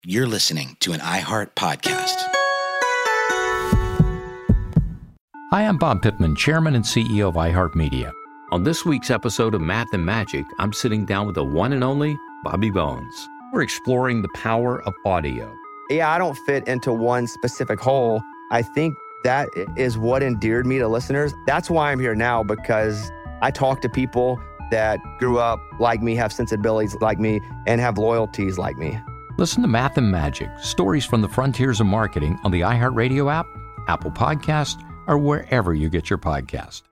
You're listening to an iHeart podcast. Hi, I'm Bob Pittman, Chairman and CEO of iHeartMedia. On this week's episode of Math and Magic, I'm sitting down with the one and only Bobby Bones. We're exploring the power of audio. Yeah, I don't fit into one specific hole. I think that is what endeared me to listeners. That's why I'm here now, because I talk to people that grew up like me, have sensibilities like me, and have loyalties like me. Listen to Math and Magic, stories from the frontiers of marketing on the iHeartRadio app, Apple Podcast, or wherever you get your podcast.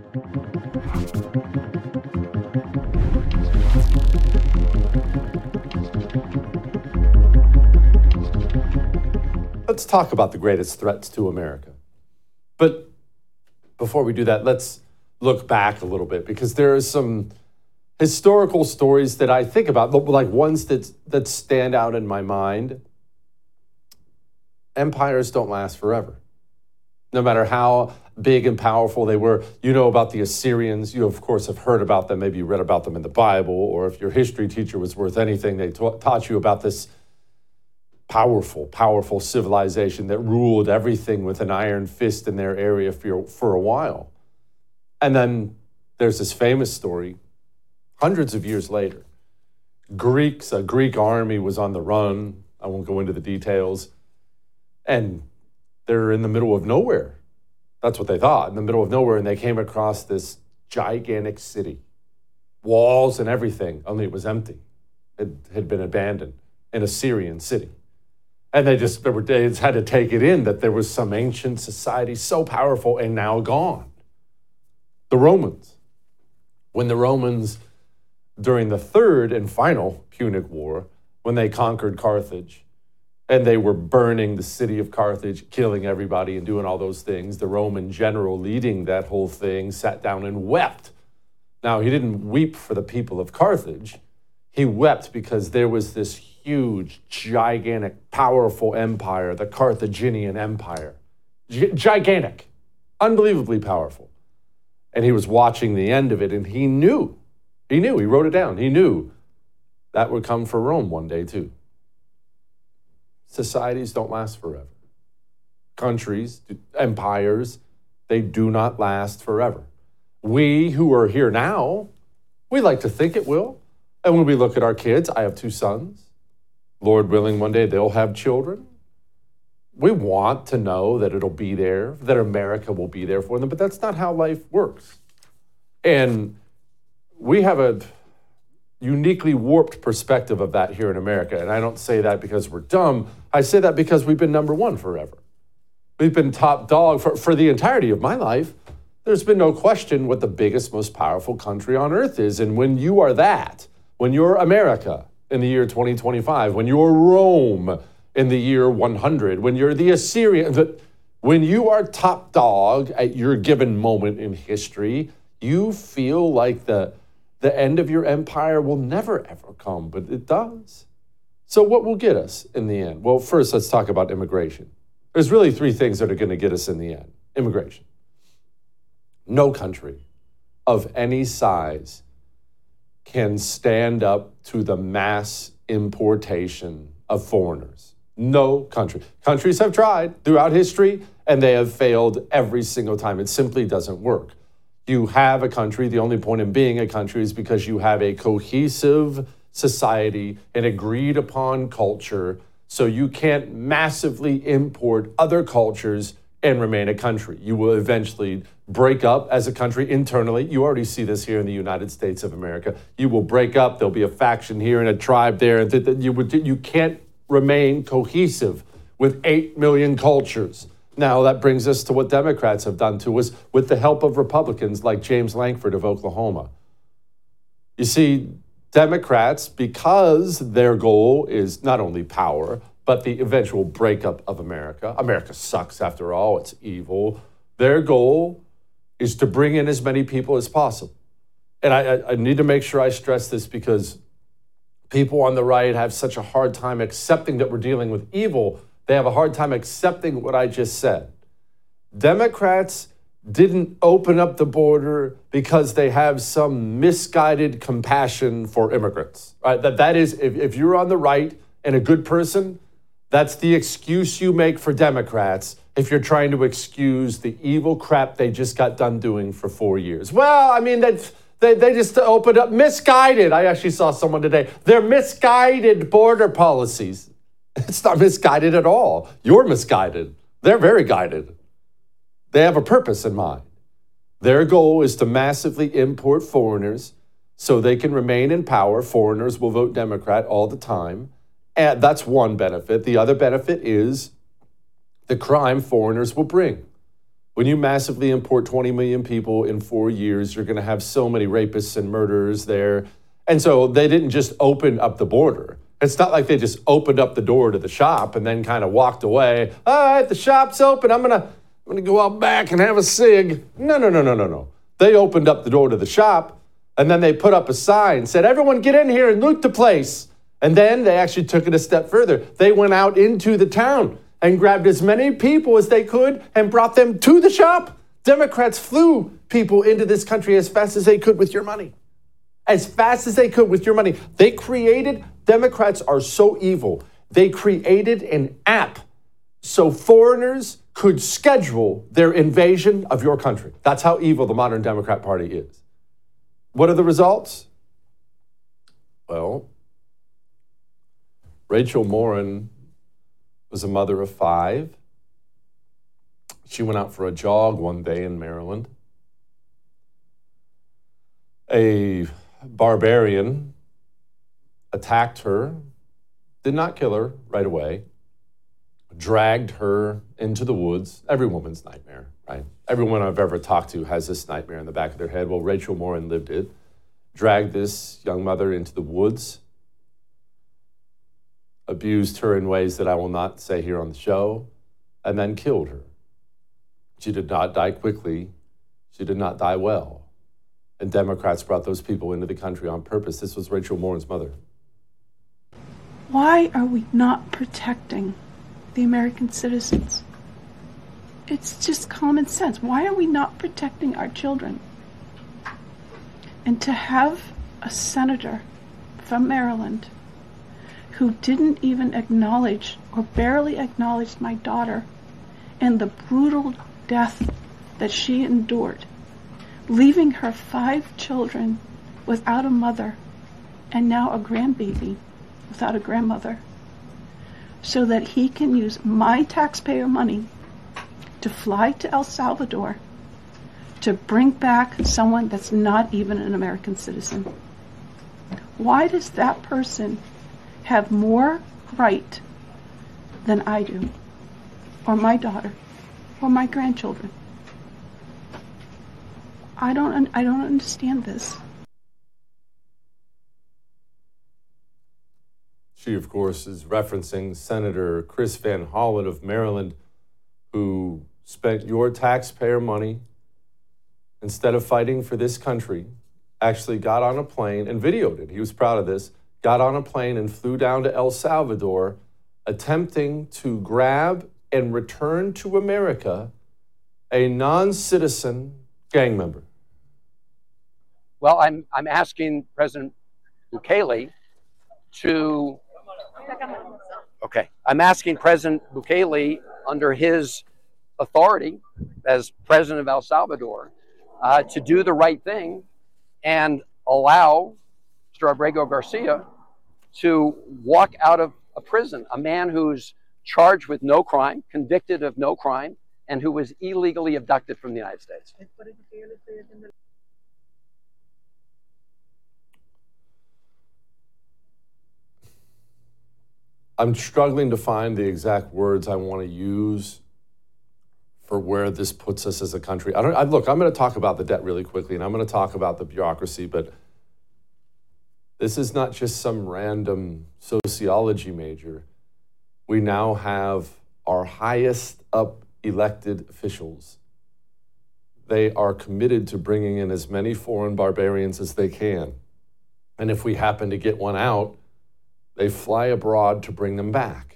Let's talk about the greatest threats to America. But before we do that, let's look back a little bit, because there are some historical stories that I think about, like ones that stand out in my mind. Empires don't last forever. No matter how big and powerful they were. You know about the Assyrians. You, of course, have heard about them. Maybe you read about them in the Bible, or if your history teacher was worth anything, they taught you about this powerful civilization that ruled everything with an iron fist in their area for a while. And then there's this famous story, hundreds of years later. A Greek army was on the run. I won't go into the details. And they're in the middle of nowhere. That's what they thought, in the middle of nowhere. And they came across this gigantic city, walls and everything, only it was empty. It had been abandoned, an Assyrian city. And they just had to take it in that there was some ancient society so powerful and now gone. The Romans. When the Romans, during the third and final Punic War, when they conquered Carthage, and they were burning the city of Carthage, killing everybody and doing all those things, the Roman general leading that whole thing sat down and wept. Now, he didn't weep for the people of Carthage. He wept because there was this huge, gigantic, powerful empire, the Carthaginian Empire. Gigantic, unbelievably powerful. And he was watching the end of it, and he wrote it down. He knew that would come for Rome one day too. Societies don't last forever. Countries, empires, they do not last forever. We who are here now, we like to think it will. And when we look at our kids, I have 2 sons. Lord willing, one day they'll have children. We want to know that it'll be there, that America will be there for them, but that's not how life works. And we have a uniquely warped perspective of that here in America. And I don't say that because we're dumb. I say that because we've been number one forever. We've been top dog for the entirety of my life. There's been no question what the biggest, most powerful country on earth is. And when you are that, when you're America in the year 2025, when you're Rome in the year 100, when you're the Assyrian, when you are top dog at your given moment in history, you feel like the end of your empire will never, ever come, but it does. So what will get us in the end? Well, first, let's talk about immigration. There's really 3 things that are going to get us in the end. Immigration. No country of any size can stand up to the mass importation of foreigners. No country. Countries have tried throughout history, and they have failed every single time. It simply doesn't work. You have a country, the only point in being a country is because you have a cohesive society, an agreed upon culture, so you can't massively import other cultures and remain a country. You will eventually break up as a country internally. You already see this here in the United States of America. You will break up, there'll be a faction here and a tribe there, and you can't remain cohesive with 8 million cultures. Now, that brings us to what Democrats have done to us with the help of Republicans like James Lankford of Oklahoma. You see, Democrats, because their goal is not only power, but the eventual breakup of America. America sucks after all, it's evil. Their goal is to bring in as many people as possible. And I need to make sure I stress this because people on the right have such a hard time accepting that we're dealing with evil. They have a hard time accepting what I just said. Democrats didn't open up the border because they have some misguided compassion for immigrants. Right? That is, if you're on the right and a good person, that's the excuse you make for Democrats if you're trying to excuse the evil crap they just got done doing for 4 years. Well, I mean, they just opened up misguided. I actually saw someone today. They're misguided border policies. It's not misguided at all. You're misguided. They're very guided. They have a purpose in mind. Their goal is to massively import foreigners so they can remain in power. Foreigners will vote Democrat all the time. And that's one benefit. The other benefit is the crime foreigners will bring. When you massively import 20 million people in 4 years, you're going to have so many rapists and murderers there. And so they didn't just open up the border. It's not like they just opened up the door to the shop and then kind of walked away. All right, the shop's open. I'm gonna go out back and have a cig. No. They opened up the door to the shop and then they put up a sign, said, everyone get in here and loot the place. And then they actually took it a step further. They went out into the town and grabbed as many people as they could and brought them to the shop. Democrats flew people into this country as fast as they could with your money. As fast as they could with your money. Democrats are so evil. They created an app so foreigners could schedule their invasion of your country. That's how evil the modern Democrat Party is. What are the results? Well, Rachel Morin was a mother of 5. She went out for a jog one day in Maryland. A barbarian attacked her, did not kill her right away, dragged her into the woods. Every woman's nightmare, right? Everyone I've ever talked to has this nightmare in the back of their head. Well, Rachel Morin lived it. Dragged this young mother into the woods, abused her in ways that I will not say here on the show, and then killed her. She did not die quickly. She did not die well. And Democrats brought those people into the country on purpose. This was Rachel Morin's mother. Why are we not protecting the American citizens? It's just common sense. Why are we not protecting our children? And to have a senator from Maryland who didn't even acknowledge or barely acknowledged my daughter and the brutal death that she endured, leaving her 5 children without a mother and now a grandbaby without a grandmother, so that he can use my taxpayer money to fly to El Salvador to bring back someone that's not even an American citizen. Why does that person have more right than I do, or my daughter, or my grandchildren? I don't understand this. She, of course, is referencing Senator Chris Van Hollen of Maryland, who spent your taxpayer money instead of fighting for this country, actually got on a plane and videoed it. He was proud of this. Got on a plane and flew down to El Salvador, attempting to grab and return to America a non-citizen gang member. Well, I'm asking President Bukele to... Okay. I'm asking President Bukele, under his authority as president of El Salvador, to do the right thing and allow Mr. Abrego Garcia to walk out of a prison, a man who's charged with no crime, convicted of no crime, and who was illegally abducted from the United States. I'm struggling to find the exact words I want to use for where this puts us as a country. Look, I'm going to talk about the debt really quickly, and I'm going to talk about the bureaucracy, but this is not just some random sociology major. We now have our highest up elected officials. They are committed to bringing in as many foreign barbarians as they can. And if we happen to get one out, they fly abroad to bring them back.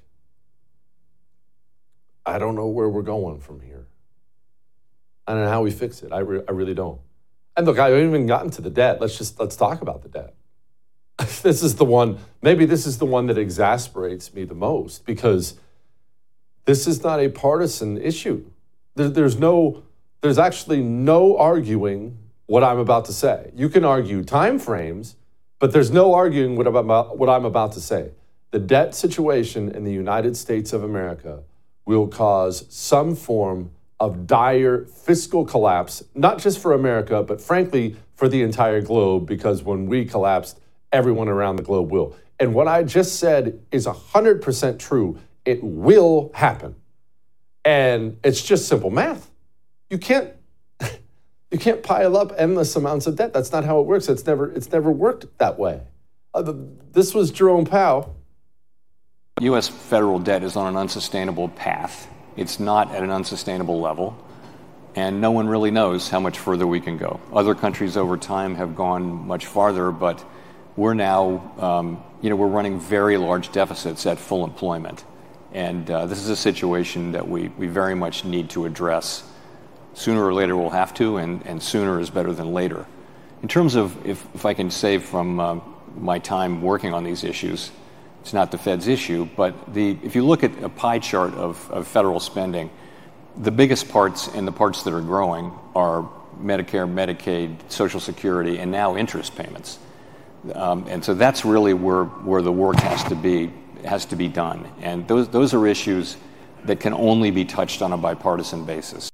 I don't know where we're going from here. I don't know how we fix it. I really don't. And look, I haven't even gotten to the debt. Let's talk about the debt. this is the one that exasperates me the most, because this is not a partisan issue. There's actually no arguing what I'm about to say. You can argue time frames, but there's no arguing what I'm about to say. The debt situation in the United States of America will cause some form of dire fiscal collapse, not just for America, but frankly, for the entire globe, because when we collapsed, everyone around the globe will. And what I just said is 100% true. It will happen. And it's just simple math. You can't pile up endless amounts of debt. That's not how it works. It's never worked that way. This was Jerome Powell. U.S. federal debt is on an unsustainable path. It's not at an unsustainable level, and no one really knows how much further we can go. Other countries over time have gone much farther, but we're now, we're running very large deficits at full employment. And this is a situation that we very much need to address. Sooner or later we'll have to, and sooner is better than later. In terms of, if I can say from my time working on these issues, it's not the Fed's issue, but if you look at a pie chart of federal spending, the biggest parts and the parts that are growing are Medicare, Medicaid, Social Security, and now interest payments. And so that's really where the work has to be done. And those are issues that can only be touched on a bipartisan basis.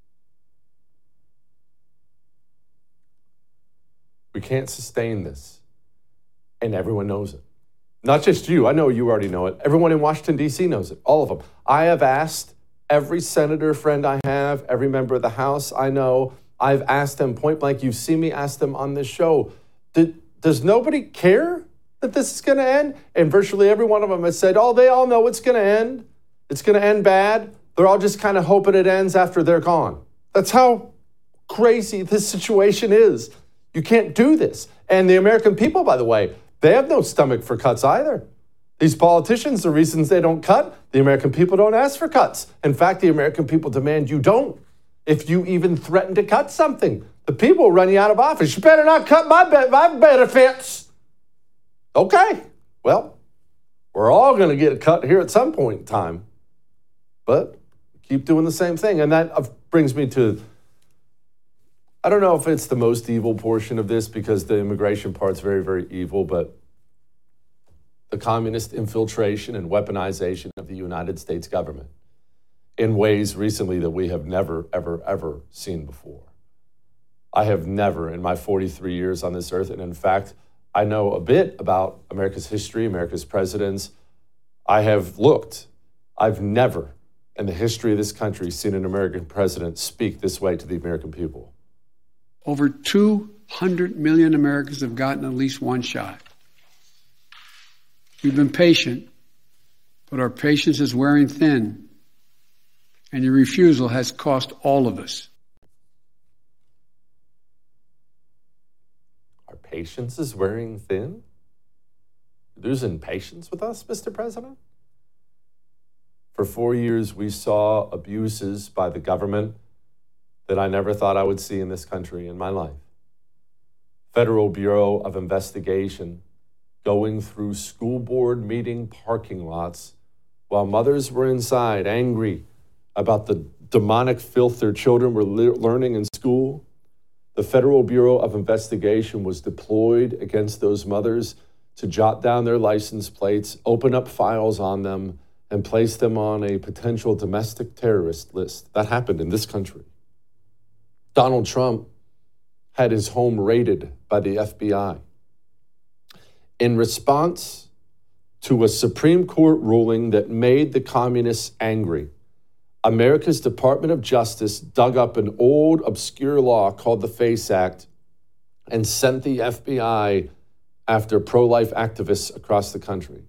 We can't sustain this, and everyone knows it. Not just you. I know you already know it. Everyone in Washington, D.C. knows it. All of them. I have asked every senator friend I have, every member of the House I know, I've asked them point blank. You've seen me ask them on this show, does nobody care that this is going to end? And virtually every one of them has said, they all know it's going to end. It's going to end bad. They're all just kind of hoping it ends after they're gone. That's how crazy this situation is. You can't do this. And the American people, by the way, they have no stomach for cuts either. These politicians, the reasons they don't cut, the American people don't ask for cuts. In fact, the American people demand you don't. If you even threaten to cut something, the people will run you out of office. You better not cut my benefits. Okay, well, we're all going to get a cut here at some point in time. But keep doing the same thing. And that brings me to, I don't know if it's the most evil portion of this, because the immigration part's very, very evil, but the communist infiltration and weaponization of the United States government in ways recently that we have never, ever, ever seen before. I have never, in my 43 years on this earth, and in fact, I know a bit about America's history, America's presidents. I have looked. I've never, in the history of this country, seen an American president speak this way to the American people. Over 200 million Americans have gotten at least one shot. We've been patient, but our patience is wearing thin, and your refusal has cost all of us. Our patience is wearing thin? You're losing patience with us, Mr. President? For 4 years, we saw abuses by the government that I never thought I would see in this country in my life. Federal Bureau of Investigation going through school board meeting parking lots while mothers were inside angry about the demonic filth their children were learning in school. The Federal Bureau of Investigation was deployed against those mothers to jot down their license plates, open up files on them, and place them on a potential domestic terrorist list. That happened in this country. Donald Trump had his home raided by the FBI. In response to a Supreme Court ruling that made the communists angry, America's Department of Justice dug up an old, obscure law called the FACE Act and sent the FBI after pro-life activists across the country.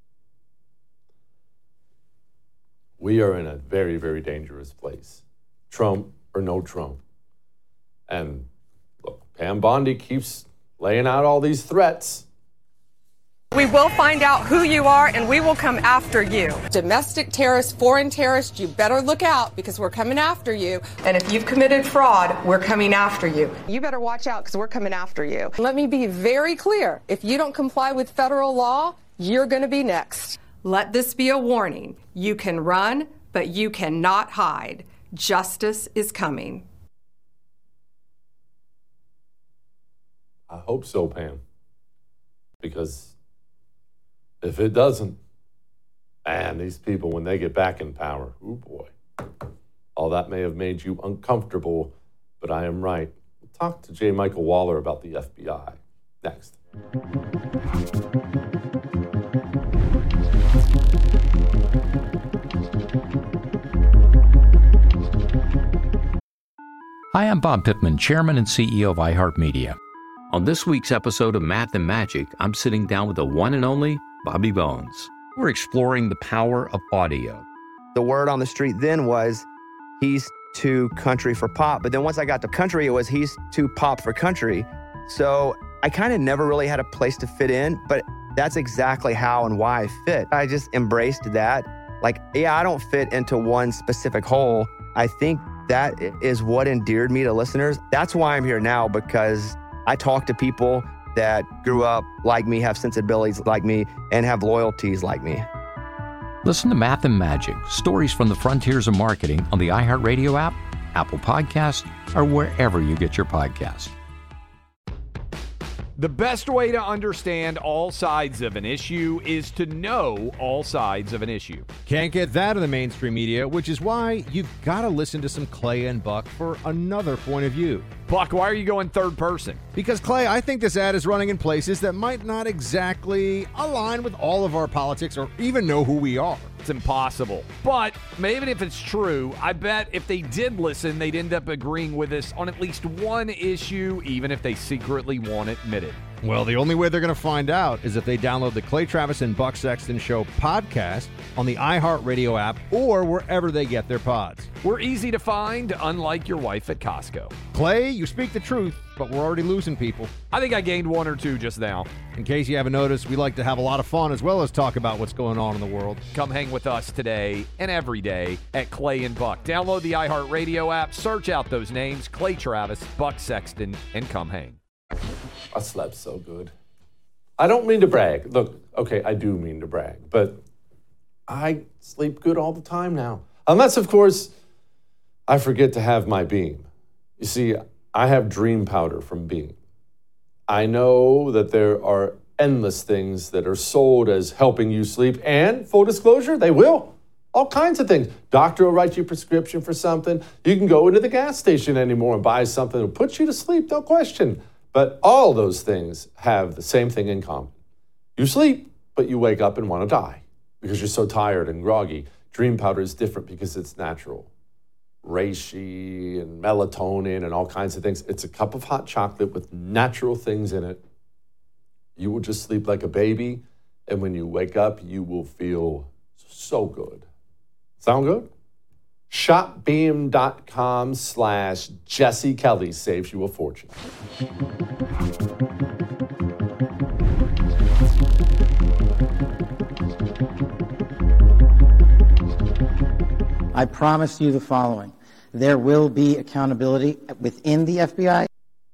We are in a very, very dangerous place, Trump or no Trump. And look, Pam Bondi keeps laying out all these threats. We will find out who you are and we will come after you. Domestic terrorists, foreign terrorists, you better look out because we're coming after you. And if you've committed fraud, we're coming after you. You better watch out because we're coming after you. Let me be very clear. If you don't comply with federal law, you're going to be next. Let this be a warning. You can run, but you cannot hide. Justice is coming. I hope so, Pam. Because if it doesn't, man, these people, when they get back in power, oh boy. All that may have made you uncomfortable, but I am right. We'll talk to J. Michael Waller about the FBI next. Hi, I'm Bob Pittman, Chairman and CEO of iHeartMedia. On this week's episode of Math and Magic, I'm sitting down with the one and only Bobby Bones. We're exploring the power of audio. The word on the street then was he's too country for pop. But then once I got to country, it was he's too pop for country. So I kind of never really had a place to fit in, but that's exactly how and why I fit. I just embraced that. Like, yeah, I don't fit into one specific hole. I think that is what endeared me to listeners. That's why I'm here now, because I talk to people that grew up like me, have sensibilities like me, and have loyalties like me. Listen to Math and Magic, stories from the frontiers of marketing on the iHeartRadio app, Apple Podcasts, or wherever you get your podcasts. The best way to understand all sides of an issue is to know all sides of an issue. Can't get that in the mainstream media, which is why you've got to listen to some Clay and Buck for another point of view. Buck, why are you going third person? Because, Clay, I think this ad is running in places that might not exactly align with all of our politics or even know who we are. It's impossible. But even if it's true, I bet if they did listen, they'd end up agreeing with us on at least one issue, even if they secretly won't admit it. Well, the only way they're going to find out is if they download the Clay Travis and Buck Sexton Show podcast on the iHeartRadio app or wherever they get their pods. We're easy to find, unlike your wife at Costco. Clay, you speak the truth, but we're already losing people. I think I gained one or two just now. In case you haven't noticed, we like to have a lot of fun as well as talk about what's going on in the world. Come hang with us today and every day at Clay and Buck. Download the iHeartRadio app, search out those names, Clay Travis, Buck Sexton, and come hang. I slept so good. I don't mean to brag. Look, okay, I do mean to brag, but I sleep good all the time now. Unless, of course, I forget to have my Beam. You see, I have Dream Powder from Beam. I know that there are endless things that are sold as helping you sleep, and full disclosure, they will. All kinds of things. Doctor will write you a prescription for something. You can go into the gas station anymore and buy something that will put you to sleep, no question. But all those things have the same thing in common. You sleep, but you wake up and want to die because you're so tired and groggy. Dream Powder is different because it's natural. Reishi and melatonin and all kinds of things. It's a cup of hot chocolate with natural things in it. You will just sleep like a baby, and when you wake up, you will feel so good. Sound good? ShopBeam.com/Jesse Kelly saves you a fortune. I promise you the following. There will be accountability within the FBI.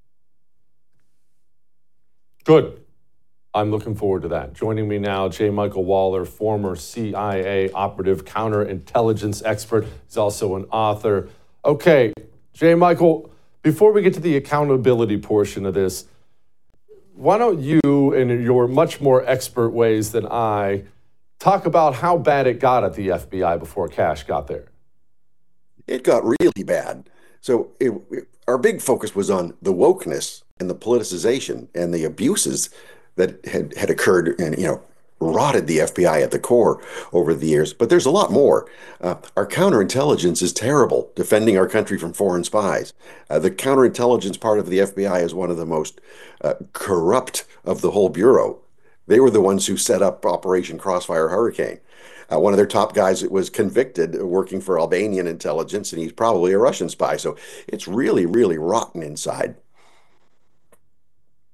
Good. I'm looking forward to that. Joining me now, J. Michael Waller, former CIA operative, counterintelligence expert. He's also an author. Okay, J. Michael, before we get to the accountability portion of this, why don't you, in your much more expert ways than I, talk about how bad it got at the FBI before Kash got there? It got really bad. So our big focus was on the wokeness and the politicization and the abuses that had occurred and, rotted the FBI at the core over the years. But there's a lot more. Our counterintelligence is terrible, defending our country from foreign spies. The counterintelligence part of the FBI is one of the most corrupt of the whole bureau. They were the ones who set up Operation Crossfire Hurricane. One of their top guys was convicted working for Albanian intelligence, and he's probably a Russian spy. So it's really, really rotten inside.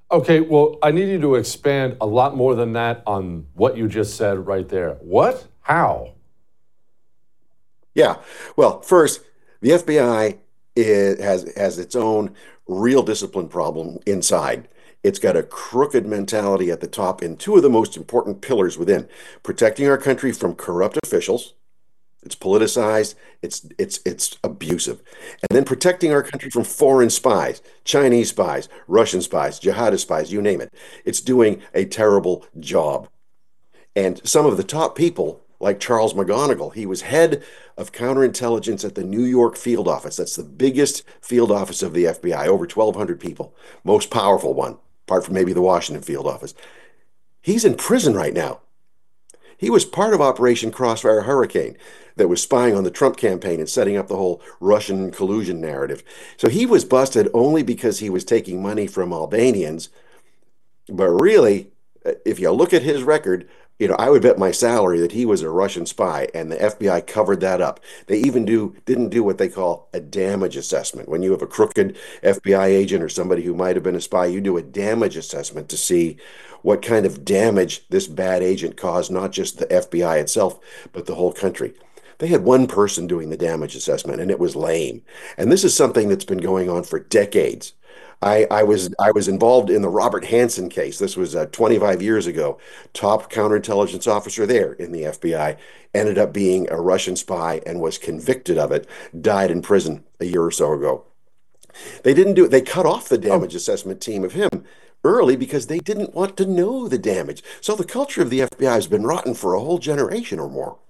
Okay, well, I need you to expand a lot more than that on what you just said right there. What? How? Yeah. Well, first, the FBI has its own real discipline problem inside. It's got a crooked mentality at the top in two of the most important pillars within: protecting our country from corrupt officials. It's politicized, it's abusive. And then protecting our country from foreign spies, Chinese spies, Russian spies, jihadist spies, you name it. It's doing a terrible job. And some of the top people, like Charles McGonigal, he was head of counterintelligence at the New York field office. That's the biggest field office of the FBI, over 1,200 people, most powerful one, apart from maybe the Washington field office. He's in prison right now. He was part of Operation Crossfire Hurricane that was spying on the Trump campaign and setting up the whole Russian collusion narrative. So he was busted only because he was taking money from Albanians. But really, if you look at his record, I would bet my salary that he was a Russian spy, and the FBI covered that up. They even didn't do what they call a damage assessment. When you have a crooked FBI agent or somebody who might have been a spy, you do a damage assessment to see what kind of damage this bad agent caused, not just the FBI itself, but the whole country. They had one person doing the damage assessment, and it was lame. And this is something that's been going on for decades. I was involved in the Robert Hansen case. This was 25 years ago. Top counterintelligence officer there in the FBI ended up being a Russian spy and was convicted of it, died in prison a year or so ago. They cut off the damage assessment team of him early because they didn't want to know the damage. So the culture of the FBI has been rotten for a whole generation or more.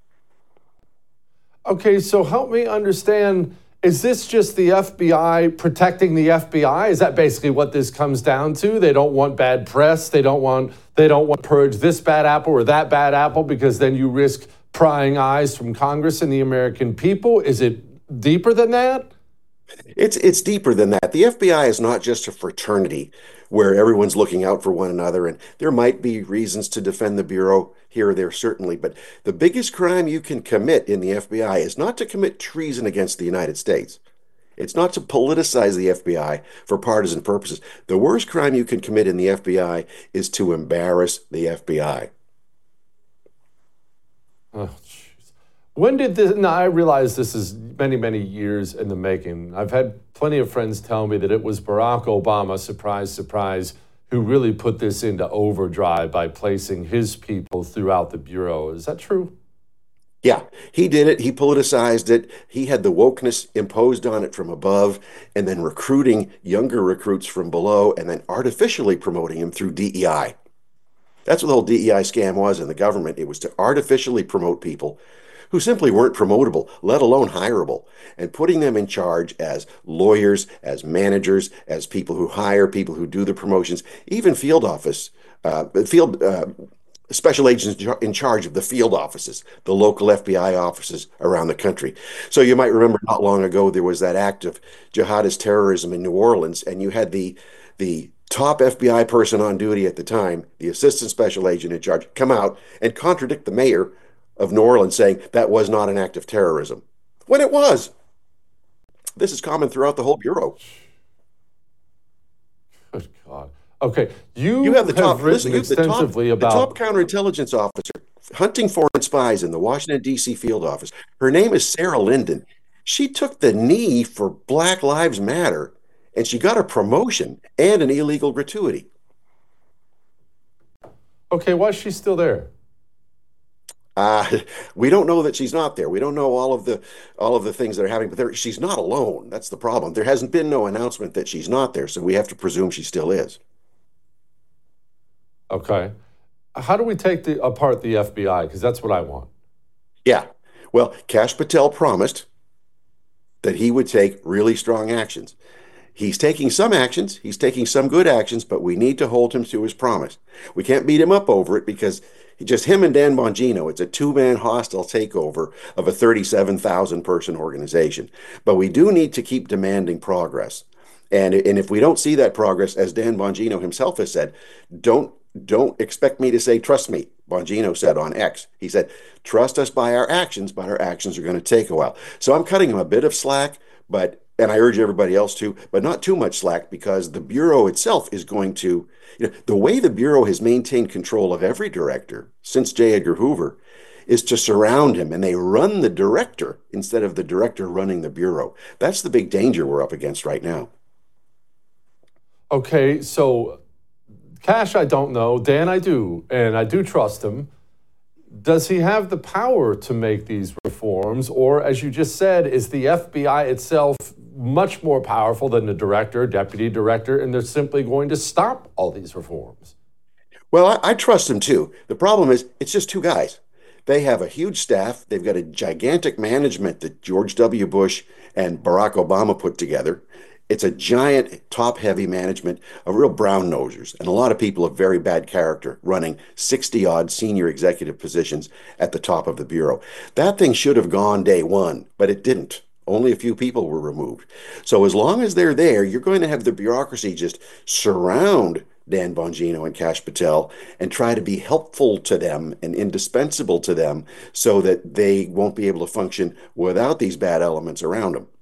Okay, so help me understand, is this just the FBI protecting the FBI? Is that basically what this comes down to? They don't want bad press. They don't want to purge this bad apple or that bad apple because then you risk prying eyes from Congress and the American people. Is it deeper than that? It's deeper than that. The FBI is not just a fraternity where everyone's looking out for one another, and there might be reasons to defend the Bureau here or there, certainly, but the biggest crime you can commit in the FBI is not to commit treason against the United States. It's not to politicize the FBI for partisan purposes. The worst crime you can commit in the FBI is to embarrass the FBI. Oh, jeez. When did this? Now, I realize this is many, many years in the making. I've had plenty of friends tell me that it was Barack Obama, surprise, surprise, who really put this into overdrive by placing his people throughout the Bureau. Is that true? Yeah, he did it. He politicized it. He had the wokeness imposed on it from above, and then recruiting younger recruits from below, and then artificially promoting them through DEI. That's what the whole DEI scam was in the government. It was to artificially promote people who simply weren't promotable, let alone hireable, and putting them in charge as lawyers, as managers, as people who hire, people who do the promotions, even special agents in charge of the field offices, the local FBI offices around the country. So you might remember not long ago there was that act of jihadist terrorism in New Orleans, and you had the top FBI person on duty at the time, the assistant special agent in charge, come out and contradict the mayor of New Orleans saying that was not an act of terrorism, when it was. This is common throughout the whole Bureau. Good God. Okay, you have written extensively about... The top counterintelligence officer hunting foreign spies in the Washington, D.C. field office. Her name is Sarah Linden. She took the knee for Black Lives Matter, and she got a promotion and an illegal gratuity. Okay, why is she still there? We don't know that she's not there. We don't know all of the things that are happening, but she's not alone. That's the problem. There hasn't been no announcement that she's not there, so we have to presume she still is. Okay. How do we take apart the FBI? Because that's what I want. Yeah. Well, Kash Patel promised that he would take really strong actions. He's taking some actions. He's taking some good actions, but we need to hold him to his promise. We can't beat him up over it because just him and Dan Bongino, it's a two-man hostile takeover of a 37,000-person organization. But we do need to keep demanding progress. And if we don't see that progress, as Dan Bongino himself has said, don't expect me to say, trust me, Bongino said on X. He said, trust us by our actions, but our actions are going to take a while. So I'm cutting him a bit of slack, but and I urge everybody else to, but not too much slack, because the Bureau itself is going to, the way the Bureau has maintained control of every director since J. Edgar Hoover is to surround him, and they run the director instead of the director running the Bureau. That's the big danger we're up against right now. Okay, so Kash, I don't know. Dan, I do, and I do trust him. Does he have the power to make these reforms? Or, as you just said, is the FBI itself much more powerful than the director, deputy director, and they're simply going to stop all these reforms? Well, I trust him too. The problem is, it's just two guys. They have a huge staff. They've got a gigantic management that George W. Bush and Barack Obama put together. It's a giant, top-heavy management of real brown-nosers and a lot of people of very bad character running 60-odd senior executive positions at the top of the Bureau. That thing should have gone day one, but it didn't. Only a few people were removed. So as long as they're there, you're going to have the bureaucracy just surround Dan Bongino and Kash Patel and try to be helpful to them and indispensable to them so that they won't be able to function without these bad elements around them.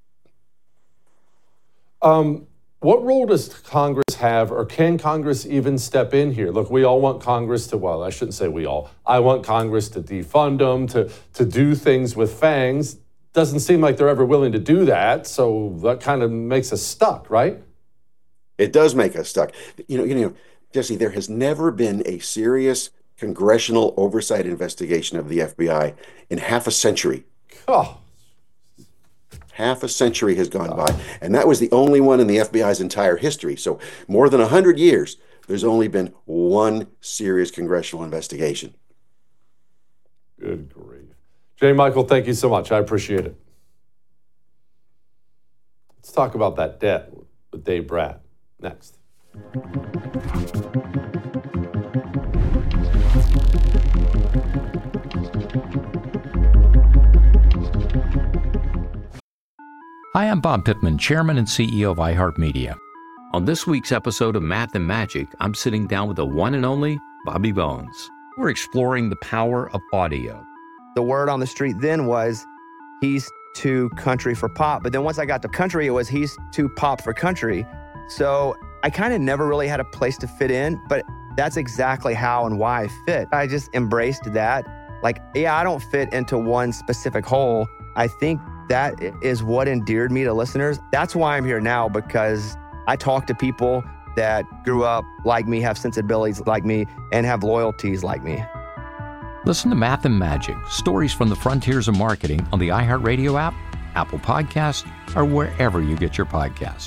What role does Congress have, or can Congress even step in here? Look, we all want Congress to, well, I shouldn't say we all. I want Congress to defund them, to do things with fangs. Doesn't seem like they're ever willing to do that, so that kind of makes us stuck, right? It does make us stuck. You know, Jesse, there has never been a serious congressional oversight investigation of the FBI in half a century. Oh. Half a century has gone by, and that was the only one in the FBI's entire history. So more than 100 years, there's only been one serious congressional investigation. Good grief. J. Michael, thank you so much. I appreciate it. Let's talk about that debt with Dave Brat next. Hi, I'm Bob Pittman, Chairman and CEO of iHeartMedia. On this week's episode of Math and Magic, I'm sitting down with the one and only Bobby Bones. We're exploring the power of audio. The word on the street then was he's too country for pop. But then once I got to country, it was he's too pop for country. So I kind of never really had a place to fit in, but that's exactly how and why I fit. I just embraced that. Like, yeah, I don't fit into one specific hole. I think that is what endeared me to listeners. That's why I'm here now, because I talk to people that grew up like me, have sensibilities like me, and have loyalties like me. Listen to Math and Magic, stories from the frontiers of marketing on the iHeartRadio app, Apple Podcasts, or wherever you get your podcasts.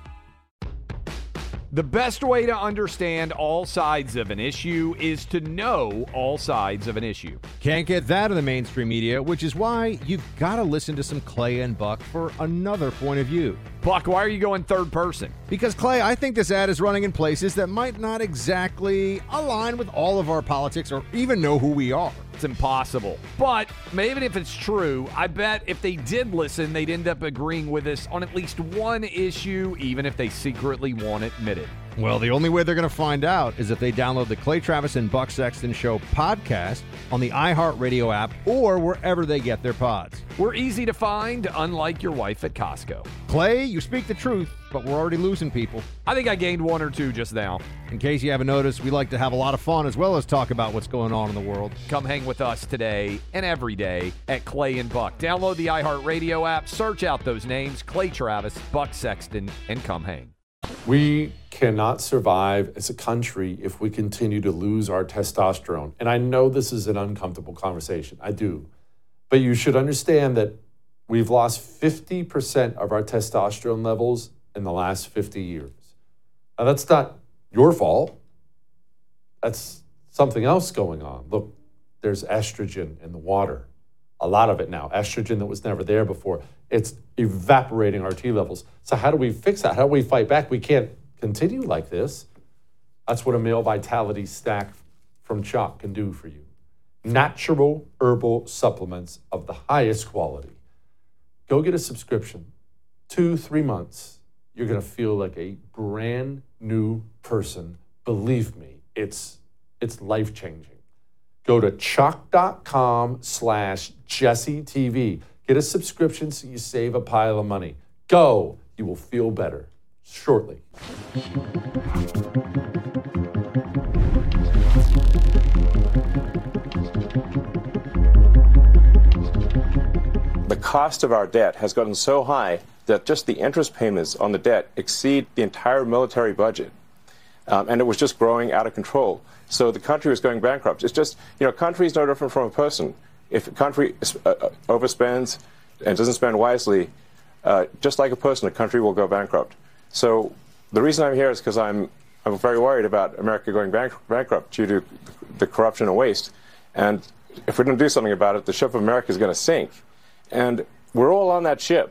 The best way to understand all sides of an issue is to know all sides of an issue. Can't get that in the mainstream media, which is why you've got to listen to some Clay and Buck for another point of view. Buck, why are you going third person? Because, Clay, I think this ad is running in places that might not exactly align with all of our politics or even know who we are. It's impossible. But maybe if it's true, I bet if they did listen, they'd end up agreeing with us on at least one issue, even if they secretly won't admit it. Well, the only way they're going to find out is if they download the Clay Travis and Buck Sexton Show podcast on the iHeartRadio app or wherever they get their pods. We're easy to find, unlike your wife at Costco. Clay, you speak the truth, but we're already losing people. I think I gained one or two just now. In case you haven't noticed, we like to have a lot of fun as well as talk about what's going on in the world. Come hang with us today and every day at Clay and Buck. Download the iHeartRadio app, search out those names, Clay Travis, Buck Sexton, and come hang. We cannot survive as a country if we continue to lose our testosterone. And I know this is an uncomfortable conversation. I do. But you should understand that we've lost 50% of our testosterone levels in the last 50 years. Now, that's not your fault. That's something else going on. Look, there's estrogen in the water. A lot of it now. Estrogen that was never there before. It's evaporating our T levels. So how do we fix that? How do we fight back? We can't continue like this. That's what a male vitality stack from Choq can do for you. Natural herbal supplements of the highest quality. Go get a subscription. 2-3 months. You're going to feel like a brand new person. Believe me, it's life-changing. Go to Choq.com/JesseTV. Get a subscription so you save a pile of money. Go. You will feel better shortly. The cost of our debt has gotten so high that just the interest payments on the debt exceed the entire military budget. And it was just growing out of control. So the country was going bankrupt. It's just, a country is no different from a person. If a country overspends and doesn't spend wisely, just like a person, a country will go bankrupt. So the reason I'm here is because I'm very worried about America going bankrupt due to the corruption and waste. And if we don't do something about it, the ship of America is going to sink. And we're all on that ship.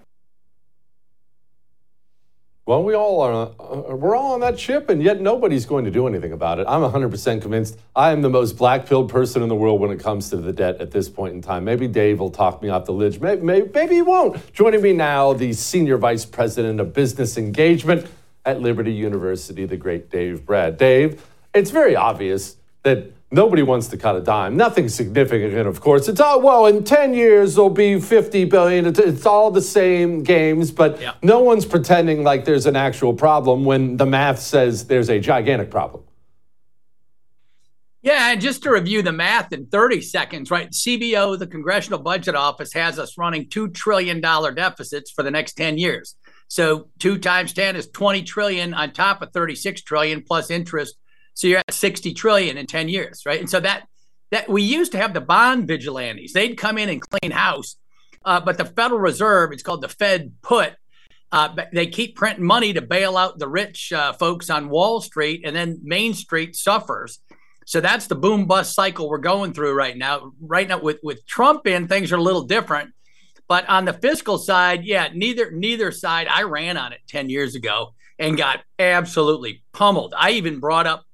Well, we're all on that ship, and yet nobody's going to do anything about it. I'm 100% convinced I am the most black-pilled person in the world when it comes to the debt at this point in time. Maybe Dave will talk me off the ledge. Maybe he won't. Joining me now, the Senior Vice President of Business Engagement at Liberty University, the great Dave Brat. Dave, it's very obvious that nobody wants to cut a dime. Nothing significant, of course. It's all, well, in 10 years, there'll be $50 billion. It's all the same games, but no one's pretending like there's an actual problem when the math says there's a gigantic problem. Yeah, and just to review the math in 30 seconds, right? CBO, the Congressional Budget Office, has us running $2 trillion deficits for the next 10 years. So 2 times 10 is 20 trillion on top of 36 trillion plus interest. So you're at 60 trillion in 10 years, right? And so that we used to have the bond vigilantes. They'd come in and clean house, but the Federal Reserve, it's called the Fed put, they keep printing money to bail out the rich folks on Wall Street, and then Main Street suffers. So that's the boom bust cycle we're going through right now. Right now with Trump in, things are a little different. But on the fiscal side, neither side. I ran on it 10 years ago and got absolutely pummeled. I even brought up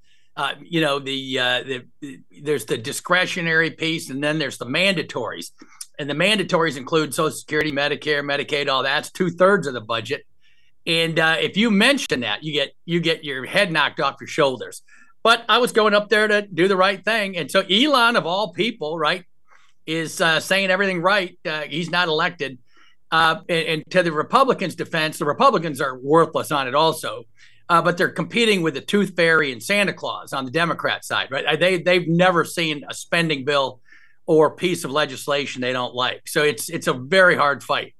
there's the discretionary piece, and then there's the mandatories. And the mandatories include Social Security, Medicare, Medicaid, all that's 2/3 of the budget. And if you mention that, you get your head knocked off your shoulders. But I was going up there to do the right thing. And so Elon, of all people, right, is saying everything right. He's not elected. And to the Republicans' defense, the Republicans are worthless on it also. But they're competing with the Tooth Fairy and Santa Claus on the Democrat side, right? They've never seen a spending bill or piece of legislation they don't like. So it's a very hard fight.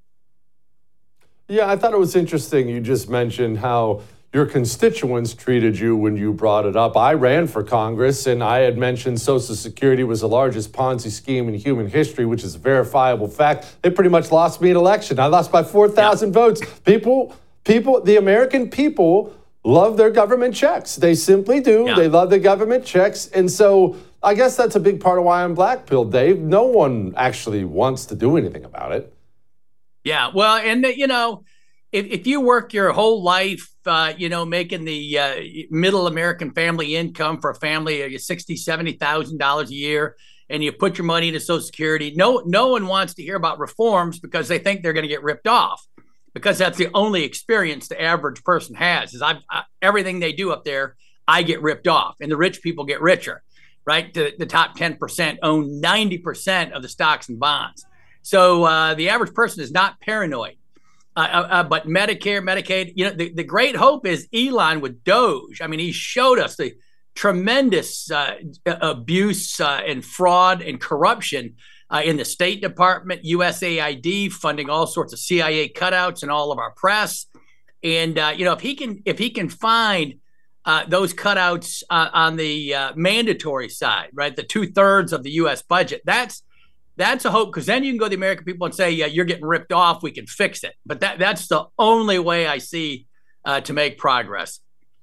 Yeah, I thought it was interesting. You just mentioned how your constituents treated you when you brought it up. I ran for Congress, and I had mentioned Social Security was the largest Ponzi scheme in human history, which is a verifiable fact. They pretty much lost me an election. I lost by 4,000 votes. The American people love their government checks. They simply do. Yeah. They love the government checks. And so I guess that's a big part of why I'm black-pilled, Dave. No one actually wants to do anything about it. Yeah, well, and, if you work your whole life, making the middle American family income for a family of $60,000, $70,000 a year, and you put your money into Social Security, no one wants to hear about reforms because they think they're going to get ripped off. Because that's the only experience the average person has is everything they do up there, I get ripped off, and the rich people get richer, right? The top 10% own 90% of the stocks and bonds. So the average person is not paranoid. But Medicare, Medicaid, the great hope is Elon with Doge. I mean, he showed us the tremendous abuse and fraud and corruption in the State Department, USAID funding all sorts of CIA cutouts in all of our press. And, if he can find those cutouts on the mandatory side, right, the 2/3 of the U.S. budget, that's a hope, because then you can go to the American people and say, yeah, you're getting ripped off. We can fix it. But that's the only way I see to make progress.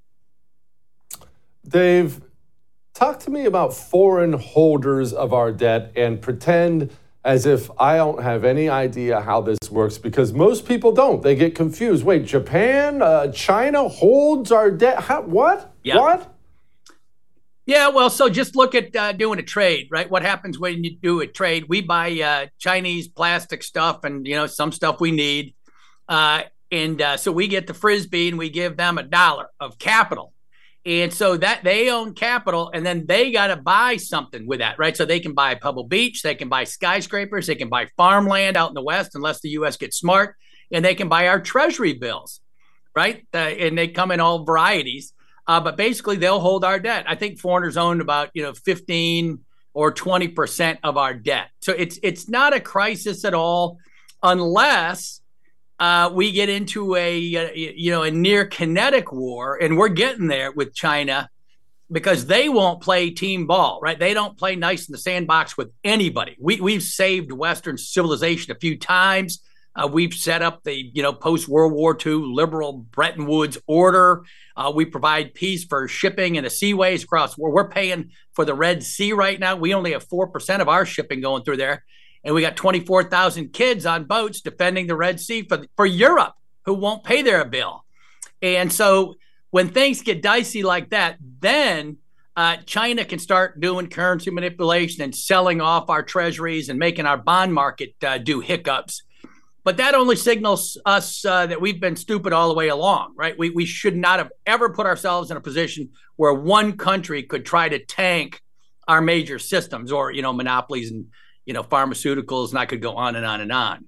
Dave, talk to me about foreign holders of our debt and pretend as if I don't have any idea how this works, because most people don't. They get confused. Wait, Japan, China holds our debt? What? Yeah. What? Yeah, well, so just look at doing a trade, right? What happens when you do a trade? We buy Chinese plastic stuff and, some stuff we need. So we get the Frisbee and we give them $1 of capital. And so that they own capital, and then they got to buy something with that, right? So they can buy Pebble Beach, they can buy skyscrapers, they can buy farmland out in the West, unless the U.S. gets smart and they can buy our treasury bills, right? And they come in all varieties. But basically, they'll hold our debt. I think foreigners own about 15 or 20% of our debt. So it's not a crisis at all, unless we get into a near kinetic war, and we're getting there with China, because they won't play team ball, right? They don't play nice in the sandbox with anybody. We've saved Western civilization a few times. We've set up the post-World War II liberal Bretton Woods order. We provide peace for shipping and the seaways across. We're paying for the Red Sea right now. We only have 4% of our shipping going through there. And we got 24,000 kids on boats defending the Red Sea for Europe who won't pay their bill. And so when things get dicey like that, then China can start doing currency manipulation and selling off our treasuries and making our bond market do hiccups. But that only signals us that we've been stupid all the way along, right? We should not have ever put ourselves in a position where one country could try to tank our major systems, or monopolies and pharmaceuticals, and I could go on and on and on.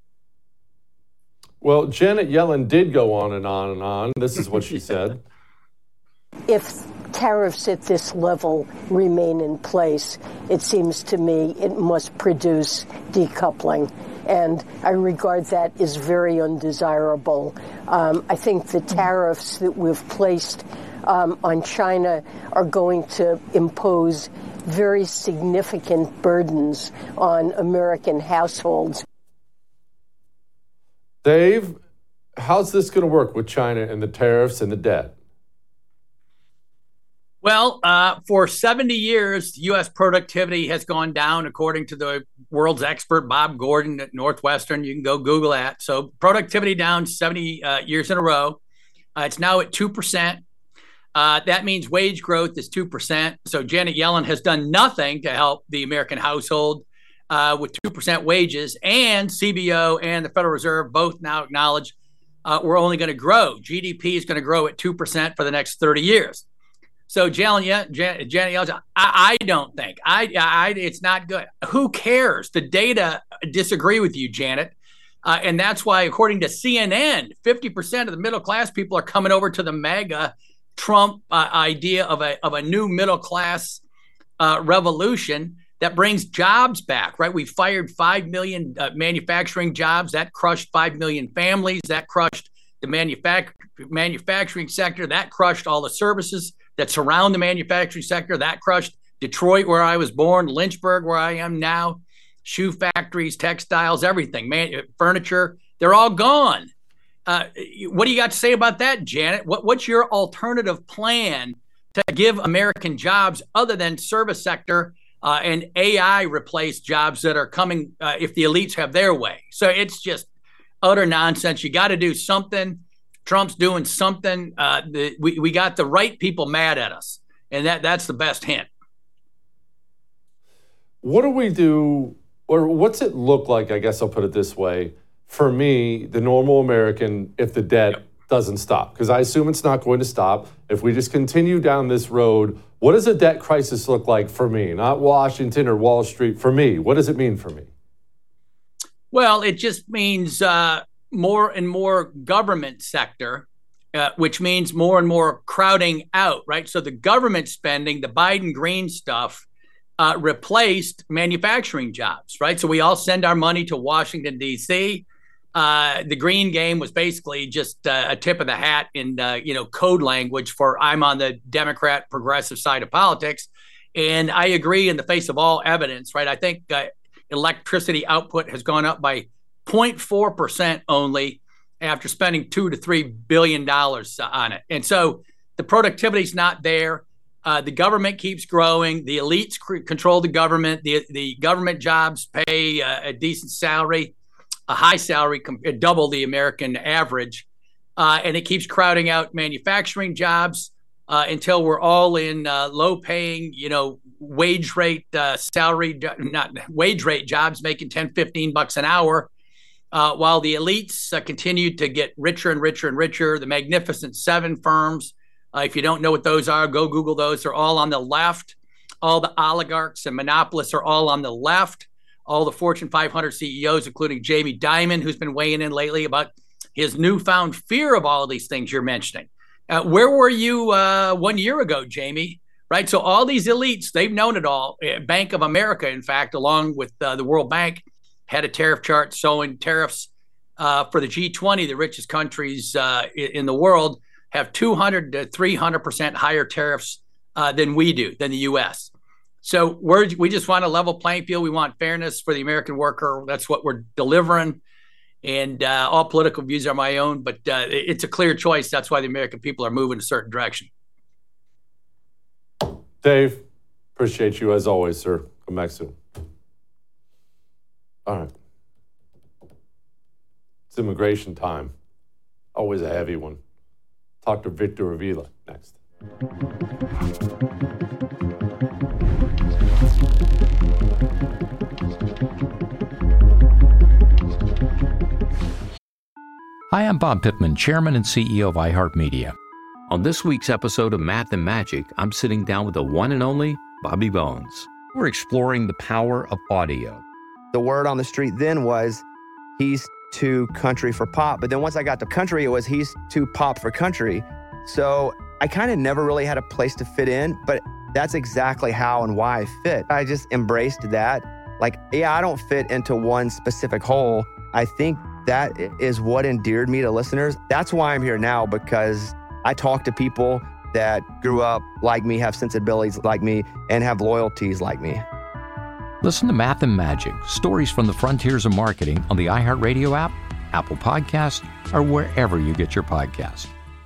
Well, Janet Yellen did go on and on and on. This is what she said. If tariffs at this level remain in place, it seems to me it must produce decoupling. And I regard that as very undesirable. I think the tariffs that we've placed on China are going to impose very significant burdens on American households. Dave, how's this going to work with China and the tariffs and the debt? Well, for 70 years, U.S. productivity has gone down, according to the world's expert, Bob Gordon at Northwestern. You can go Google that. So productivity down 70 years in a row. It's now at 2%. That means wage growth is 2%. So Janet Yellen has done nothing to help the American household with 2% wages. And CBO and the Federal Reserve both now acknowledge we're only going to grow. GDP is going to grow at 2% for the next 30 years. So Janet Yellen, I don't think it's not good. Who cares? The data disagree with you, Janet. And that's why, according to CNN, 50% of the middle class people are coming over to the MAGA Trump idea of a new middle class revolution that brings jobs back, right? We fired 5 million manufacturing jobs. That crushed 5 million families. That crushed the manufacturing sector. That crushed all the services that surround the manufacturing sector. That crushed Detroit, where I was born, Lynchburg, where I am now, shoe factories, textiles, everything, furniture. They're all gone. What do you got to say about that, Janet? What's your alternative plan to give American jobs other than service sector and AI replace jobs that are coming if the elites have their way? So it's just utter nonsense. You got to do something. Trump's doing something. We got the right people mad at us, and that's the best hint. What do we do, or what's it look like, I guess I'll put it this way, for me, the normal American, if the debt doesn't stop? Because I assume it's not going to stop. If we just continue down this road, what does a debt crisis look like for me? Not Washington or Wall Street, for me. What does it mean for me? Well, it just means more and more government sector, which means more and more crowding out, right? So the government spending, the Biden green stuff, replaced manufacturing jobs, right? So we all send our money to Washington, D.C. The green game was basically just a tip of the hat in, code language for I'm on the Democrat progressive side of politics. And I agree in the face of all evidence, right? I think electricity output has gone up by 0.4% only after spending $2 to $3 billion on it. And so the productivity is not there. The government keeps growing. The elites control the government. The government jobs pay a decent salary, a high salary, double the American average. And it keeps crowding out manufacturing jobs until we're all in low-paying, wage rate wage rate jobs making $10, $15 an hour. While the elites continue to get richer and richer and richer. The Magnificent Seven firms, if you don't know what those are, go Google those. They're all on the left. All the oligarchs and monopolists are all on the left. all the Fortune 500 CEOs, including Jamie Dimon, who's been weighing in lately about his newfound fear of all of these things you're mentioning. Where were you 1 year ago, Jamie? Right. So all these elites, they've known it all. Bank of America, in fact, along with the World Bank, had a tariff chart showing tariffs for the G20, the richest countries in the world, have 200 to 300% higher tariffs than we do, than the U.S. So we just want a level playing field. We want fairness for the American worker. That's what we're delivering. And all political views are my own, but it's a clear choice. That's why the American people are moving a certain direction. Dave, appreciate you as always, sir. Come back soon. All right. It's immigration time. Always a heavy one. Talk to Victor Avila next. Hi, I'm Bob Pittman, Chairman and CEO of iHeartMedia. On this week's episode of Math and Magic, I'm sitting down with the one and only Bobby Bones. We're exploring the power of audio. The word on the street then was he's too country for pop. But then once I got to country, it was he's too pop for country. So I kind of never really had a place to fit in, but that's exactly how and why I fit. I just embraced that. Like, yeah, I don't fit into one specific hole. I think that is what endeared me to listeners. That's why I'm here now, because I talk to people that grew up like me, have sensibilities like me, and have loyalties like me. Listen to Math and Magic, stories from the frontiers of marketing on the iHeartRadio app, Apple Podcasts, or wherever you get your podcasts.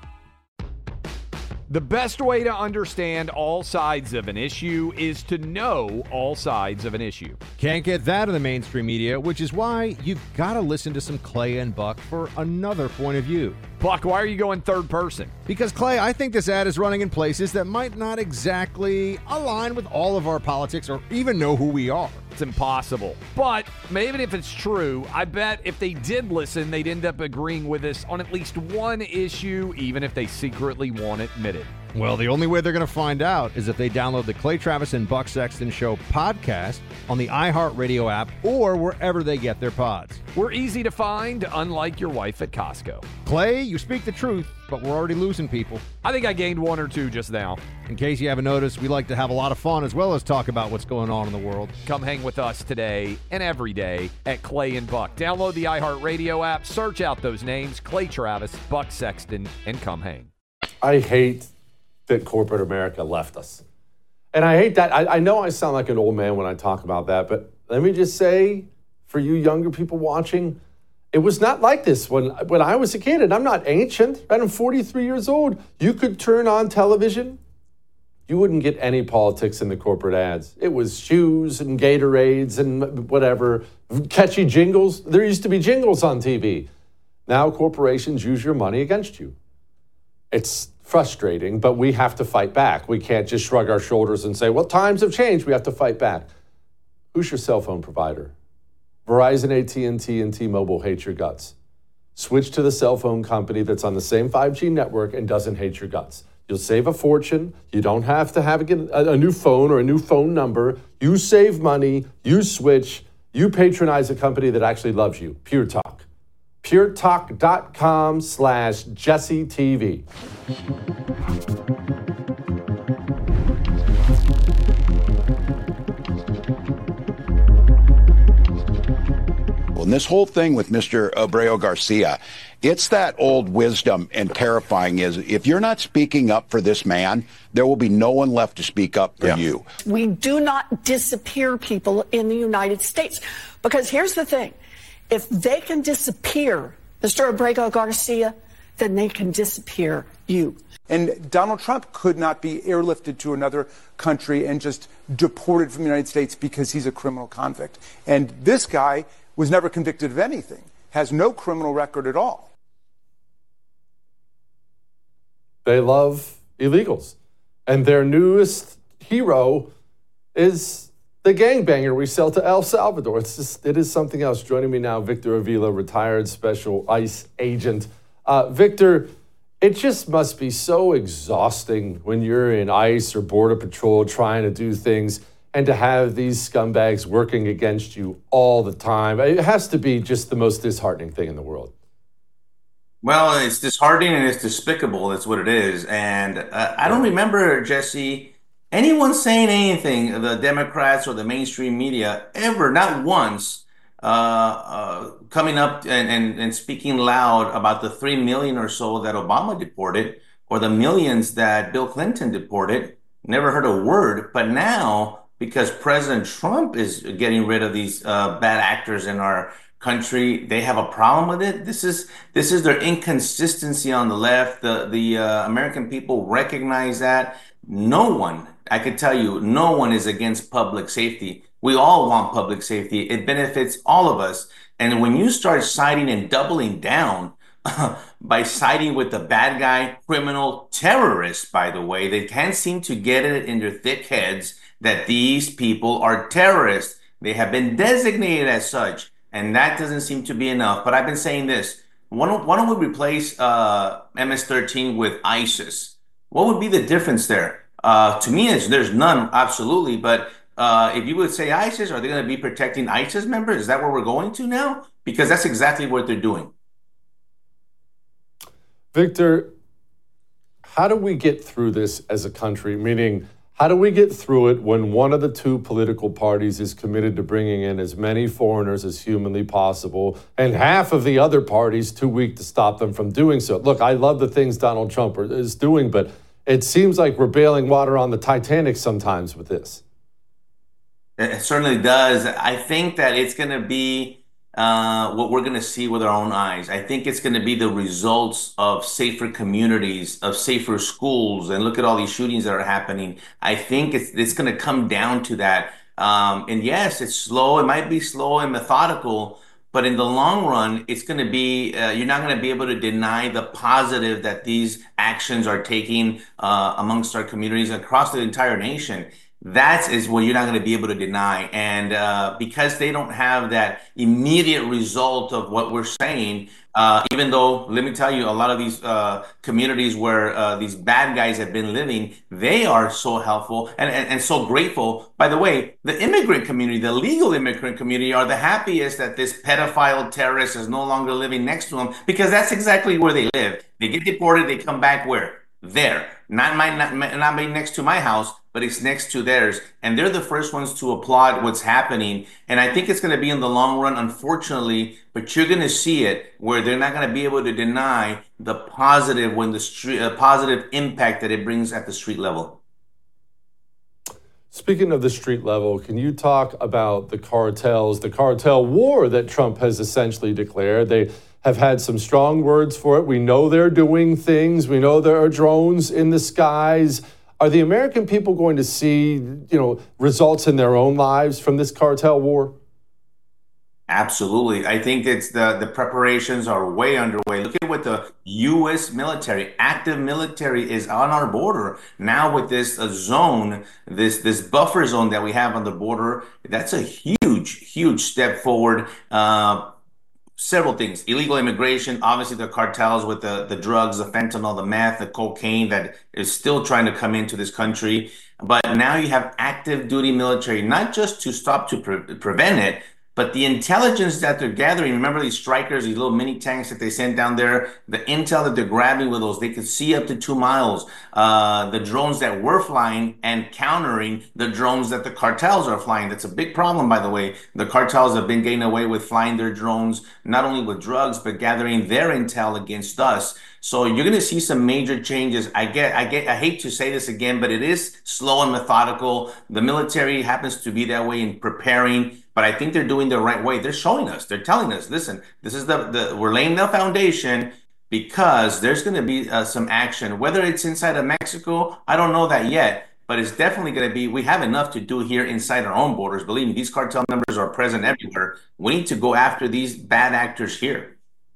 The best way to understand all sides of an issue is to know all sides of an issue. Can't get that in the mainstream media, which is why you've got to listen to some Clay and Buck for another point of view. Buck, why are you going third person? Because, Clay, I think this ad is running in places that might not exactly align with all of our politics or even know who we are. It's impossible. But even if it's true, I bet if they did listen, they'd end up agreeing with us on at least one issue, even if they secretly won't admit it. Well, the only way they're going to find out is if they download the Clay Travis and Buck Sexton Show podcast on the iHeartRadio app or wherever they get their pods. We're easy to find, unlike your wife at Costco. Clay, you speak the truth, but we're already losing people. I think I gained one or two just now. In case you haven't noticed, we like to have a lot of fun as well as talk about what's going on in the world. Come hang with us today and every day at Clay and Buck. Download the iHeartRadio app, search out those names, Clay Travis, Buck Sexton, and come hang. I hate that corporate America left us. And I hate that. I know I sound like an old man when I talk about that, but let me just say, for you younger people watching, it was not like this when I was a kid, and I'm not ancient, right? I'm 43 years old. You could turn on television, you wouldn't get any politics in the corporate ads. It was shoes and Gatorades and whatever, catchy jingles. There used to be jingles on TV. Now corporations use your money against you. It's frustrating, but we have to fight back. We can't just shrug our shoulders and say, well, times have changed. We have to fight back. Who's your cell phone provider? Verizon, AT&T, and T-Mobile hate your guts. Switch to the cell phone company that's on the same 5G network and doesn't hate your guts. You'll save a fortune. You don't have to have a new phone or a new phone number. You save money. You switch. You patronize a company that actually loves you. Pure Talk. puretalk.com/JesseTV. And this whole thing with Mr. Abreu Garcia, it's that old wisdom and terrifying is if you're not speaking up for this man, there will be no one left to speak up for you. We do not disappear people in the United States because here's the thing. If they can disappear Mr. Abreu Garcia, then they can disappear you. And Donald Trump could not be airlifted to another country and just deported from the United States because he's a criminal convict. And this guy was never convicted of anything, has no criminal record at all. They love illegals. And their newest hero is the gangbanger we sell to El Salvador. It is something else. Joining me now, Victor Avila, retired special ICE agent. Victor, it just must be so exhausting when you're in ICE or Border Patrol trying to do things and to have these scumbags working against you all the time. It has to be just the most disheartening thing in the world. Well, it's disheartening and it's despicable. That's what it is. And I don't remember, Jesse, anyone saying anything, the Democrats or the mainstream media, ever, not once, coming up and speaking loud about the 3 million or so that Obama deported or the millions that Bill Clinton deported. Never heard a word. But now, because President Trump is getting rid of these bad actors in our country, they have a problem with it. This is their inconsistency on the left. The American people recognize that. No one, I could tell you, no one is against public safety. We all want public safety. It benefits all of us. And when you start siding and doubling down by siding with the bad guy, criminal, terrorist, by the way, they can't seem to get it in their thick heads that these people are terrorists. They have been designated as such. And that doesn't seem to be enough. But I've been saying this. Why don't we replace MS-13 with ISIS? What would be the difference there? To me, there's none, absolutely. But if you would say ISIS, are they going to be protecting ISIS members? Is that where we're going to now? Because that's exactly what they're doing. Victor, how do we get through this as a country? Meaning, how do we get through it when one of the two political parties is committed to bringing in as many foreigners as humanly possible, and half of the other parties too weak to stop them from doing so? Look, I love the things Donald Trump is doing, but it seems like we're bailing water on the Titanic sometimes with this. It certainly does. I think that it's going to be what we're going to see with our own eyes. I think it's going to be the results of safer communities, of safer schools, and look at all these shootings that are happening. I think it's going to come down to that. And yes, it's slow. It might be slow and methodical, but in the long run, it's going to be, you're not going to be able to deny the positive that these actions are taking amongst our communities across the entire nation. That is what you're not going to be able to deny. And because they don't have that immediate result of what we're saying, even though, let me tell you, a lot of these communities where these bad guys have been living, they are so helpful and so grateful. By the way, the immigrant community, the legal immigrant community, are the happiest that this pedophile terrorist is no longer living next to them, because that's exactly where they live. They get deported, they come back where? There. Not next to my house, but it's next to theirs. And they're the first ones to applaud what's happening. And I think it's going to be in the long run, unfortunately, but you're going to see it where they're not going to be able to deny the positive positive impact that it brings at the street level. Speaking of the street level, can you talk about the cartels, the cartel war that Trump has essentially declared? They have had some strong words for it. We know they're doing things. We know there are drones in the skies. Are the American people going to see, results in their own lives from this cartel war? Absolutely. I think it's the preparations are way underway. Look at what the U.S. military, active military, is on our border now with this zone, this buffer zone that we have on the border. That's a huge step forward. Several things: illegal immigration, obviously the cartels with the drugs, the fentanyl, the meth, the cocaine that is still trying to come into this country. But now you have active duty military, not just to stop to prevent it, but the intelligence that they're gathering. Remember these strikers, these little mini tanks that they sent down there, the intel that they're grabbing with those, they could see up to 2 miles. The drones that we're flying and countering the drones that the cartels are flying. That's a big problem, by the way. The cartels have been getting away with flying their drones, not only with drugs, but gathering their intel against us. So you're going to see some major changes. I hate to say this again, but it is slow and methodical. The military happens to be that way in preparing, but I think they're doing the right way. They're showing us, they're telling us, listen, this is we're laying the foundation, because there's going to be some action. Whether it's inside of Mexico, I don't know that yet, but it's definitely going to be, we have enough to do here inside our own borders. Believe me, these cartel members are present everywhere. We need to go after these bad actors here.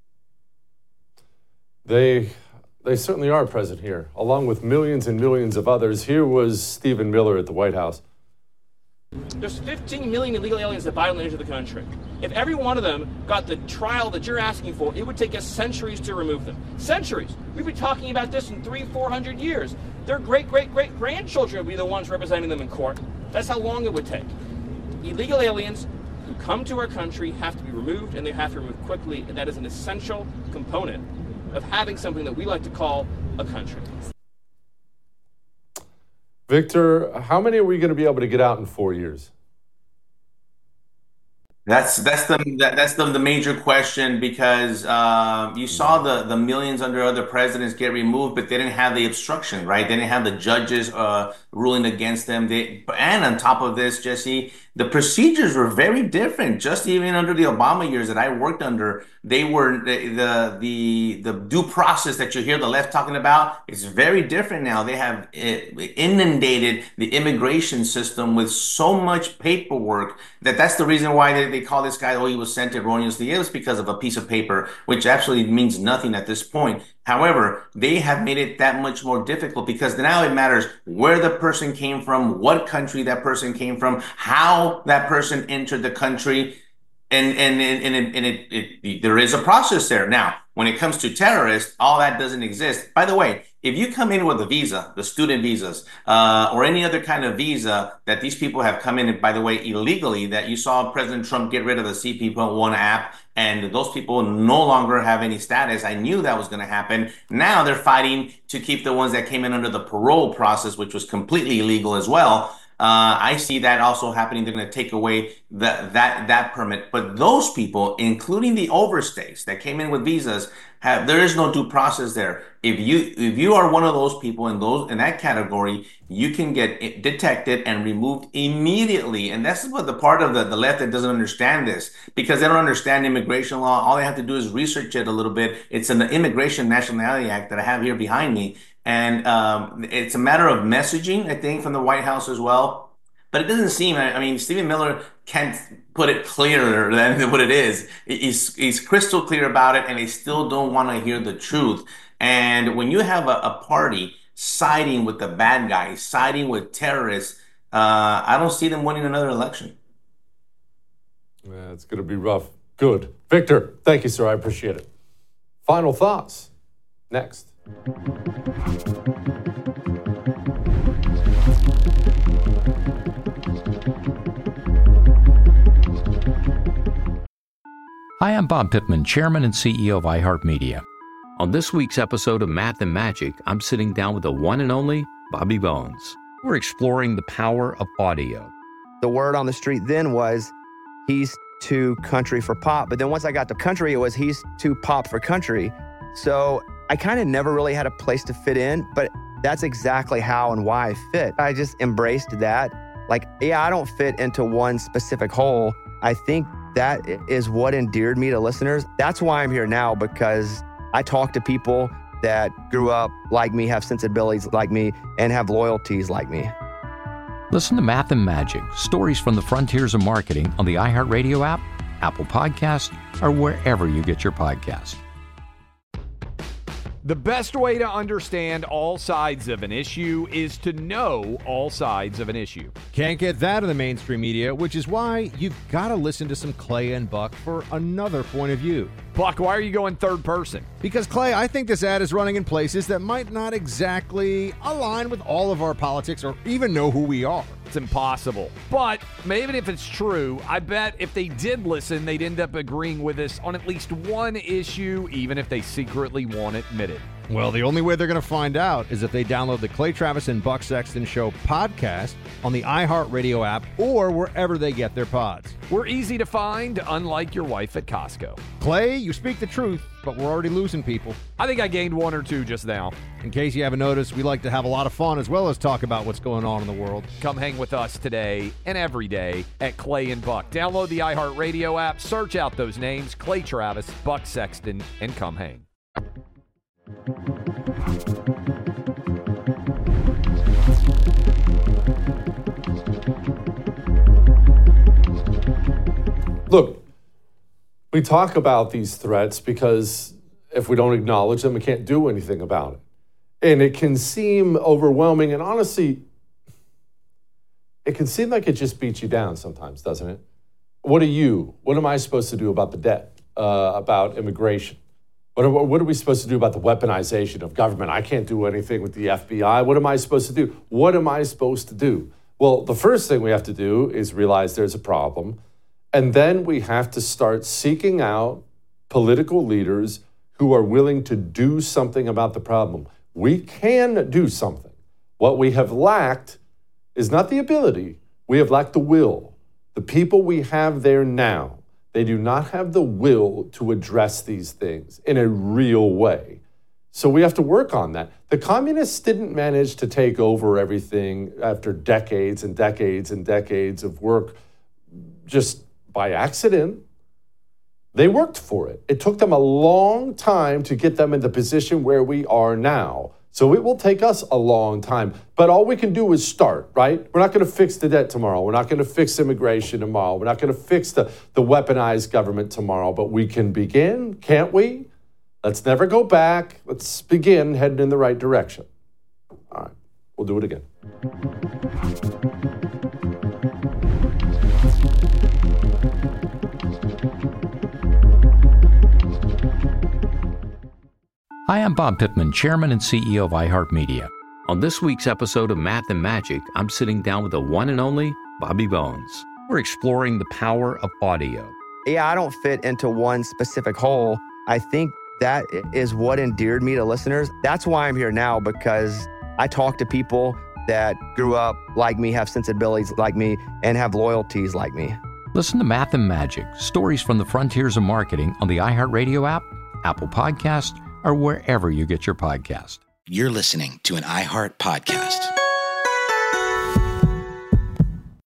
They certainly are present here, along with millions and millions of others. Here was Stephen Miller at the White House. There's 15 million illegal aliens that violently enter the country. If every one of them got the trial that you're asking for, it would take us centuries to remove them. Centuries. We'd be talking about this in 300-400 years. Their great-great-great-grandchildren would be the ones representing them in court. That's how long it would take. Illegal aliens who come to our country have to be removed, and they have to be removed quickly, and that is an essential component of having something that we like to call a country. Victor, how many are we going to be able to get out in 4 years? That's the major question, because you saw the millions under other presidents get removed, but they didn't have the obstruction, right? They didn't have the judges ruling against them. And on top of this, Jesse, the procedures were very different. Just even under the Obama years that I worked under, they were the due process that you hear the left talking about is very different now. They have inundated the immigration system with so much paperwork that's the reason why they call this guy, he was sent erroneously. It was because of a piece of paper, which actually means nothing at this point. However, they have made it that much more difficult, because now it matters where the person came from, what country that person came from, how that person entered the country. And there is a process there. Now, when it comes to terrorists, all that doesn't exist. By the way, if you come in with a visa, the student visas, or any other kind of visa that these people have come in, by the way, illegally, that you saw President Trump get rid of the CP1 app, and those people no longer have any status. I knew that was going to happen. Now they're fighting to keep the ones that came in under the parole process, which was completely illegal as well. I see that also happening. They're going to take away that permit. But those people, including the overstays that came in with visas, there is no due process there. If you are one of those people in that category, you can get detected and removed immediately. And that's what the part of the left that doesn't understand this, because they don't understand immigration law. All they have to do is research it a little bit. It's in the Immigration Nationality Act that I have here behind me. And it's a matter of messaging, I think, from the White House as well. But it doesn't seem, I mean, Stephen Miller can't put it clearer than what it is. He's crystal clear about it, and they still don't want to hear the truth. And when you have a party siding with the bad guys, siding with terrorists, I don't see them winning another election. Yeah, it's going to be rough. Good. Victor, thank you, sir. I appreciate it. Final thoughts. Next. Hi, I'm Bob Pittman, Chairman and CEO of iHeartMedia. On this week's episode of Math and Magic, I'm sitting down with the one and only Bobby Bones. We're exploring the power of audio. The word on the street then was, he's too country for pop. But then once I got to country, it was, he's too pop for country. So I kind of never really had a place to fit in, but that's exactly how and why I fit. I just embraced that. Like, yeah, I don't fit into one specific hole. I think that is what endeared me to listeners. That's why I'm here now, because I talk to people that grew up like me, have sensibilities like me, and have loyalties like me. Listen to Math and Magic, stories from the frontiers of marketing on the iHeartRadio app, Apple Podcasts, or wherever you get your podcasts. The best way to understand all sides of an issue is to know all sides of an issue. Can't get that in the mainstream media, which is why you've got to listen to some Clay and Buck for another point of view. Buck, why are you going third person? Because, Clay, I think this ad is running in places that might not exactly align with all of our politics or even know who we are. It's impossible. But maybe if it's true, I bet if they did listen, they'd end up agreeing with us on at least one issue, even if they secretly won't admit it. Well, the only way they're going to find out is if they download the Clay Travis and Buck Sexton Show podcast on the iHeartRadio app or wherever they get their pods. We're easy to find, unlike your wife at Costco. Clay, you speak the truth, but we're already losing people. I think I gained one or two just now. In case you haven't noticed, we like to have a lot of fun as well as talk about what's going on in the world. Come hang with us today and every day at Clay and Buck. Download the iHeartRadio app, search out those names, Clay Travis, Buck Sexton, and come hang. Look, we talk about these threats because if we don't acknowledge them, we can't do anything about it. And it can seem overwhelming, and honestly, it can seem like it just beats you down sometimes, doesn't it? What am I supposed to do about the debt, about immigration? What are we supposed to do about the weaponization of government? I can't do anything with the FBI. What am I supposed to do? What am I supposed to do? Well, the first thing we have to do is realize there's a problem. And then we have to start seeking out political leaders who are willing to do something about the problem. We can do something. What we have lacked is not the ability, we have lacked the will. The people we have there now, they do not have the will to address these things in a real way. So we have to work on that. The communists didn't manage to take over everything after decades and decades and decades of work just by accident. They worked for it. It took them a long time to get them in the position where we are now. So it will take us a long time. But all we can do is start, right? We're not going to fix the debt tomorrow. We're not going to fix immigration tomorrow. We're not going to fix the weaponized government tomorrow. But we can begin, can't we? Let's never go back. Let's begin heading in the right direction. All right, we'll do it again. Hi, I'm Bob Pittman, Chairman and CEO of iHeartMedia. On this week's episode of Math and Magic, I'm sitting down with the one and only Bobby Bones. We're exploring the power of audio. Yeah, I don't fit into one specific hole. I think that is what endeared me to listeners. That's why I'm here now, because I talk to people that grew up like me, have sensibilities like me, and have loyalties like me. Listen to Math and Magic, stories from the frontiers of marketing on the iHeartRadio app, Apple Podcast, or wherever you get your podcast. You're listening to an iHeart podcast.